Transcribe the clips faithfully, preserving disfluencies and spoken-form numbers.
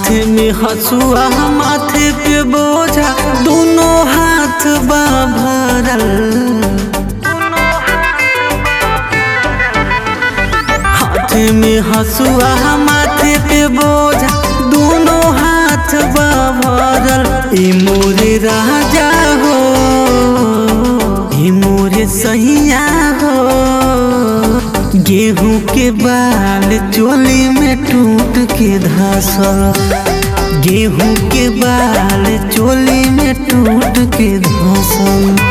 में हसुआ माथे पे बोझा दोनों हाथ बा भरल। हाथ में हसुआ माथे पे बोझा दोनों हाथ बा भरल। ई मोरे राजा हो ई मोरे सैया हो, गेहूं के बाल चोली में टूट के धसल। गेहूं के बाल चोली में टूट के धसल।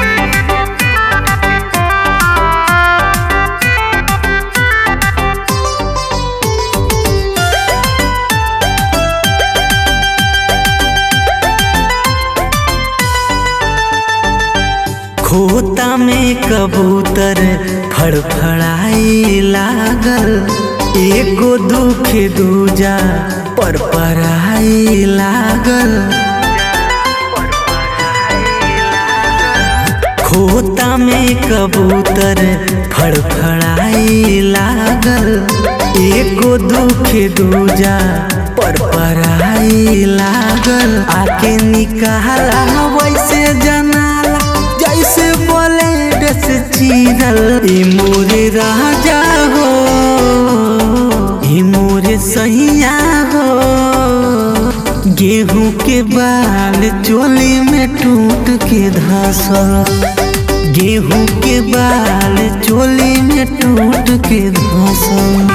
खोता में कबूतर फड़फड़ाई लागल, एगो दुख दूजा पर पराई लागल। खोता में कबूतर फड़फड़ाई लागल, एगो दुख दूजा पर पराई लागल। आके निकाला वैसे जनाला जैसे बोले डस चीरल। ई मोरे राजा हो ई मोरे सैया हो, गेहूं के बाल चोली में टूट के धसल। गेहूं के बाल चोली में टूट के धसल।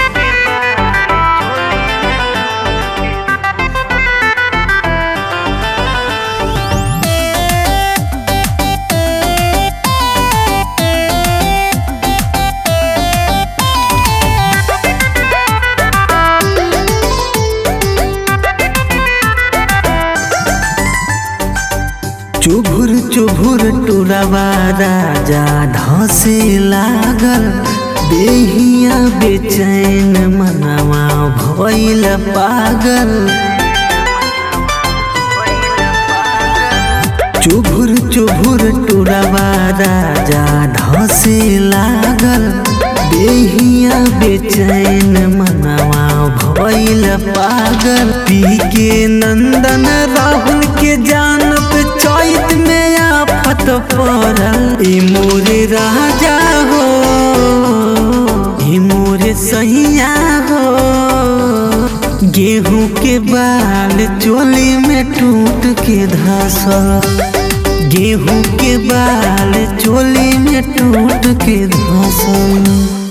चुभुर चुभुर टुरवा राजा धसे लागल, देहिया बेचैन मनवा भइल पागल। चुभुर चुभुर टुरवा राजा धसे लागल, देहिया बेचैन मनवा भइल पागल। पी के नंदन राहुल के जानत चैत में आफत पड़ल। ई मोरे राजा हो ई मोरे सैया हो, गेहूं के बाल चोली में टूट के धसल। गेहूं के बाल चोली में टूट के धसल।